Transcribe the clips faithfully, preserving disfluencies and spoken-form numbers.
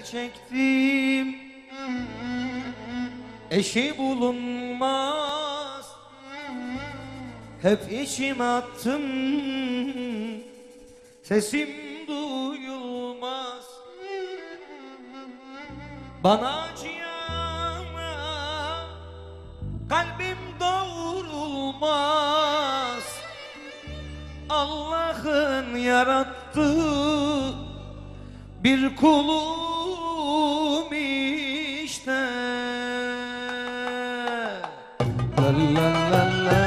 çektim, eşi bulunmaz. Hep içime attım, sesim duyulmaz. Bana acıyana kalbim doğrulmaz. Allah'ın yarattığı bir kulum işte. La la la la.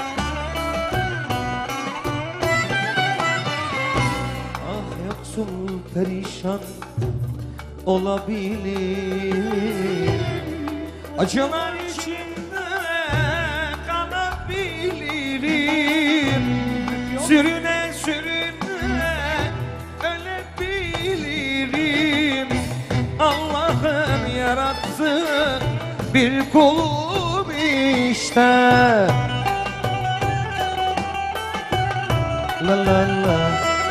Ah yoksul perişan olabilir, acılar içinde kalabilirim. Sürüne sürüne ölebilirim. Allah'ın yarattığı bir kulum işte. La la la.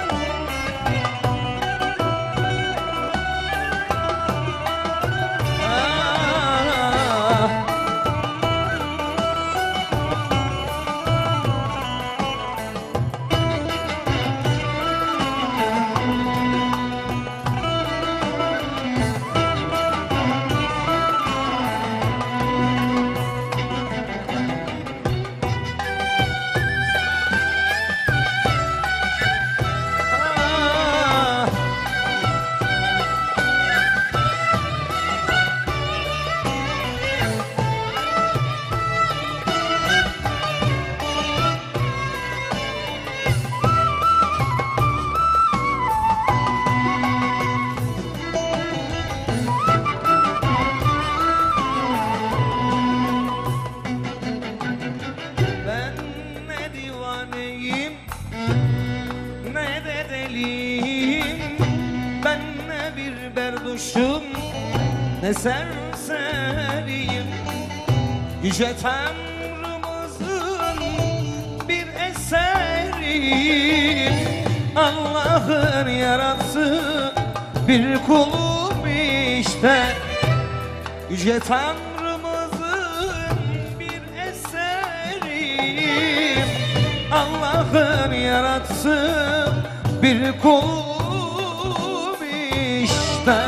Ne de deliyim, ben ne bir berduşum, ne serseriyim. Yüce Tanrımızın bir eseriyim. Allah'ın yarattığı bir kulum işte. Yüce Tanrımızın bir eseriyim. Allah'ın yarattığı bir kulum işte.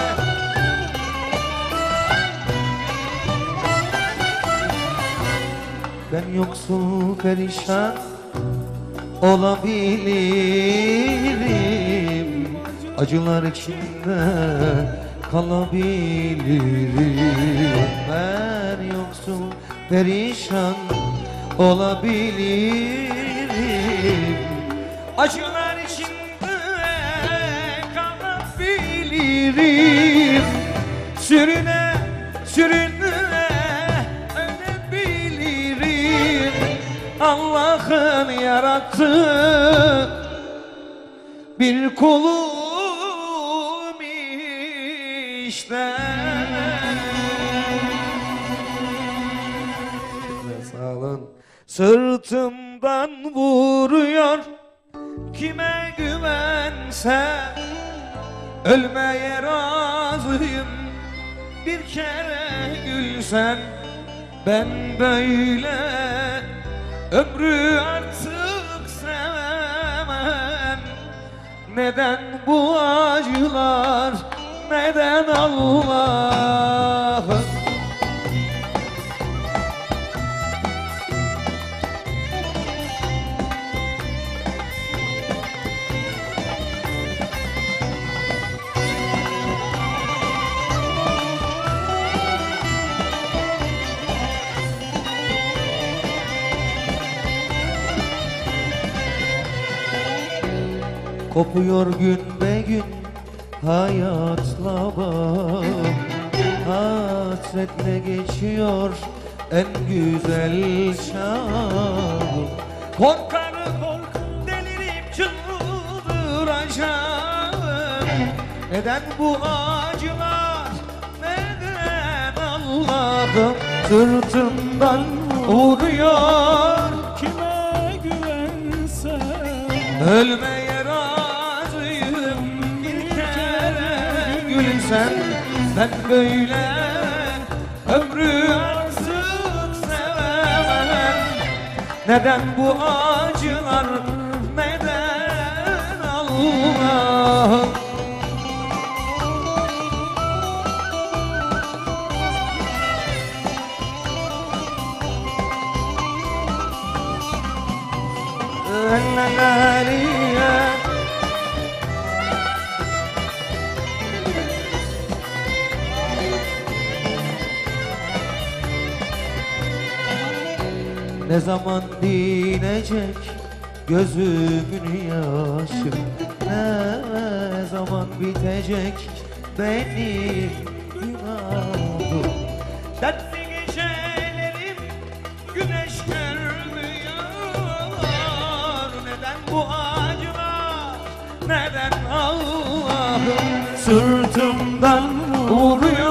Ben yoksul perişan olabilirim, acılar içinde kalabilirim. Ben yoksul perişan olabilirim, acılar içinde kalabilirim. Sürüne sürüne ölebilirim. Allah'ın yarattığı bir kulum işte. Sağ olun. Sırtımdan vuruyor, kime güvense ölmeye razıyım. Bir kere gülsen, ben böyle ömrü artık sevemem. Neden bu acılar, neden Allah'ım? Kopuyor gün be gün hayatla bağım, hasretle geçiyor en güzel çağım. Korkarım delirip çıldıracağım. Neden bu acılar, neden Allah'ım? Sırtımdan vuruyor, kime güvense ölmeye razıyım. Bir kere gülsen, Ben böyle ömrü artık sevemem. Neden bu acılar, neden Allah'ım? La la la. Ne zaman dinecek gözümün yaşı, ne zaman bitecek benim günahım? Dertli gecelerim güneş görmüyor. Neden bu acılar, neden Allah'ım sırtımdan vuruyor?